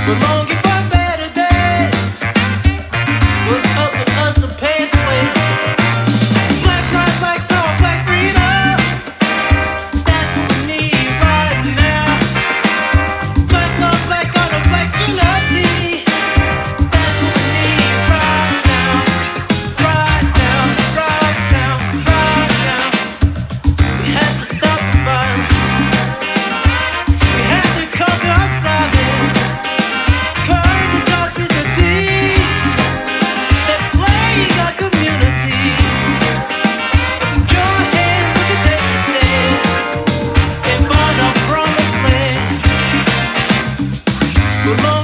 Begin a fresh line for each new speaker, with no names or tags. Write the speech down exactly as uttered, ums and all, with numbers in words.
We're longing for better days. Well, it's up to us to pave the way. Black lives, black power, black freedom. That's what we need right now. Black love, black honor, black unity. That's what we need right now. Right now, right now, right now. We have to stop the violence. We have to conquer our silence. Curb the toxicities that plague our communities. If we join hands, we can take a stand and find our promised land. We're